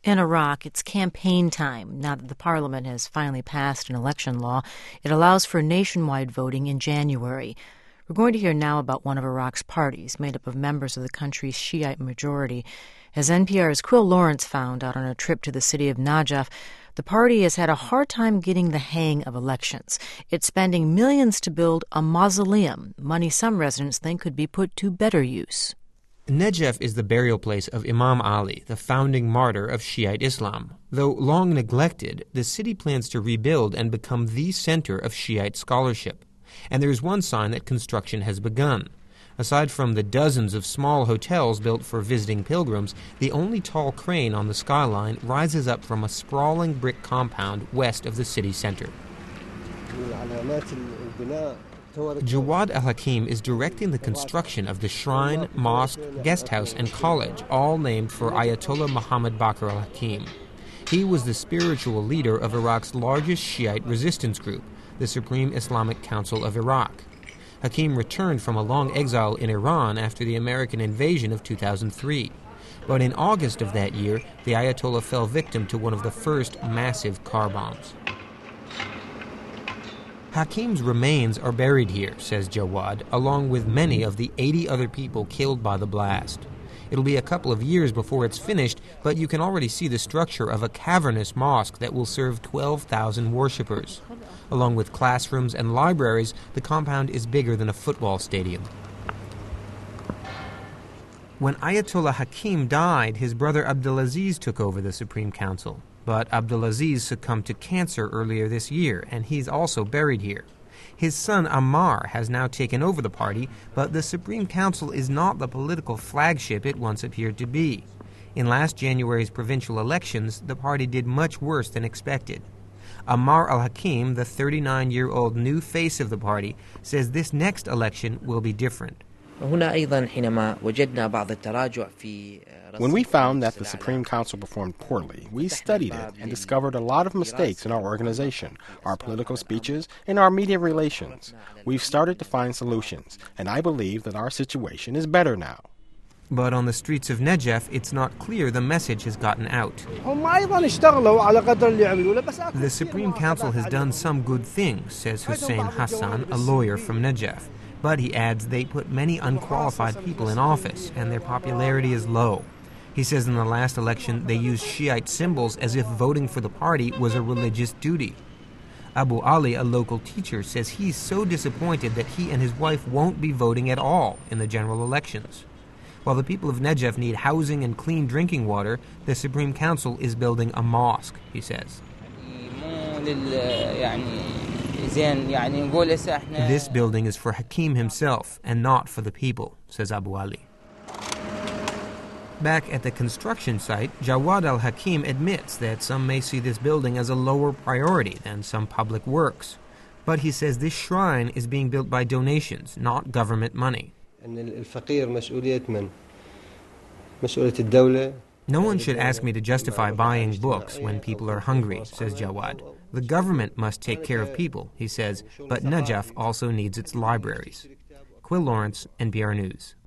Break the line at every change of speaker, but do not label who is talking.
In Iraq, it's campaign time. Now that the parliament has finally passed an election law, it allows for nationwide voting in January. We're going to hear now about one of Iraq's parties, made up of members of the country's Shiite majority. As NPR's Quill Lawrence found out on a trip to the city of Najaf, the party has had a hard time getting the hang of elections. It's spending millions to build a mausoleum, money some residents think could be put to better use.
Najaf is the burial place of Imam Ali, the founding martyr of Shiite Islam. Though long neglected, the city plans to rebuild and become the center of Shiite scholarship. And there's one sign that construction has begun. Aside from the dozens of small hotels built for visiting pilgrims, the only tall crane on the skyline rises up from a sprawling brick compound west of the city center. Jawad al-Hakim is directing the construction of the shrine, mosque, guest house, and college, all named for Ayatollah Muhammad Baqir al-Hakim. He was the spiritual leader of Iraq's largest Shiite resistance group, the Supreme Islamic Council of Iraq. Hakim returned from a long exile in Iran after the American invasion of 2003. But in August of that year, the Ayatollah fell victim to one of the first massive car bombs. Hakim's remains are buried here, says Jawad, along with many of the 80 other people killed by the blast. It'll be a couple of years before it's finished, but you can already see the structure of a cavernous mosque that will serve 12,000 worshippers. Along with classrooms and libraries, the compound is bigger than a football stadium. When Ayatollah Hakim died, his brother Abdulaziz took over the Supreme Council. But Abdulaziz succumbed to cancer earlier this year, and he's also buried here. His son Ammar has now taken over the party, but the Supreme Council is not the political flagship it once appeared to be. In last January's provincial elections, the party did much worse than expected. Ammar al-Hakim, the 39-year-old new face of the party, says this next election will be different.
When we found that the Supreme Council performed poorly, we studied it and discovered a lot of mistakes in our organization, our political speeches, and our media relations. We've started to find solutions, and I believe that our situation is better now.
But on the streets of Najaf, it's not clear the message has gotten out. The Supreme Council has done some good things, says Hussein Hassan, a lawyer from Najaf. But he adds they put many unqualified people in office, and their popularity is low. He says in the last election they used Shiite symbols as if voting for the party was a religious duty. Abu Ali, a local teacher, says he's so disappointed that he and his wife won't be voting at all in the general elections. While the people of Najaf need housing and clean drinking water, the Supreme Council is building a mosque, he says. This building is for Hakim himself and not for the people, says Abu Ali. Back at the construction site, Jawad al-Hakim admits that some may see this building as a lower priority than some public works. But he says this shrine is being built by donations, not government money. No one should ask me to justify buying books when people are hungry, says Jawad. The government must take care of people, he says, but Najaf also needs its libraries. Quill Lawrence, NPR News.